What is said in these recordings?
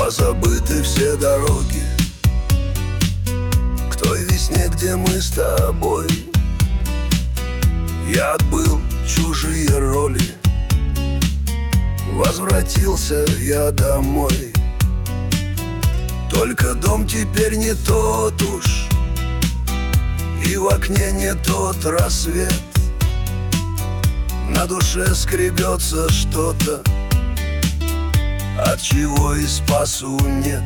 Позабыты все дороги к той весне, где мы с тобой. Я отбыл чужие роли, возвратился я домой. Только дом теперь не тот уж, и в окне не тот рассвет. На душе скребется что-то, от чего и спасу нет.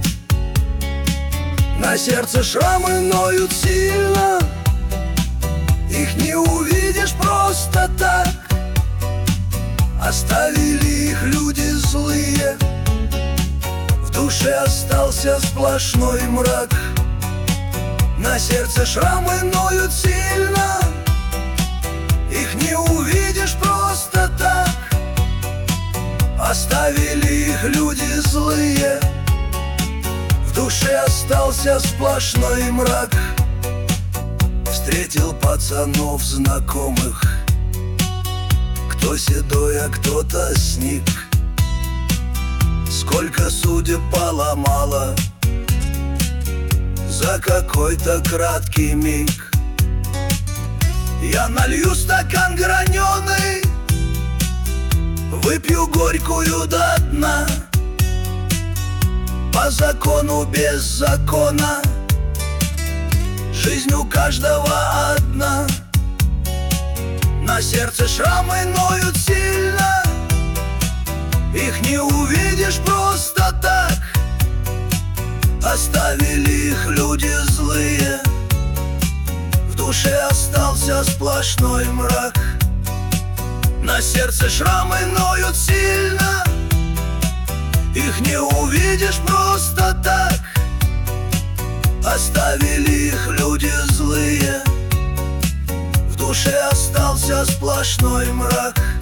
На сердце шрамы ноют сильно, их не увидишь просто так. Оставили их люди злые, в душе остался сплошной мрак. На сердце шрамы ноют сильно, их не увидишь просто так. Оставили их люди злые, в душе остался сплошной мрак. Встретил пацанов знакомых, кто седой, а кто-то сник. Сколько судеб поломало за какой-то краткий миг. Я налью стакан граненый, выпью горькую до дна. По закону без закона, жизнь у каждого одна. На сердце шрамы ноют сильно, их не увидишь просто так. Оставили их люди злые, в душе остался сплошной мрак. На сердце шрамы ноют сильно, их не увидишь просто так. Оставили их люди злые, в душе остался сплошной мрак.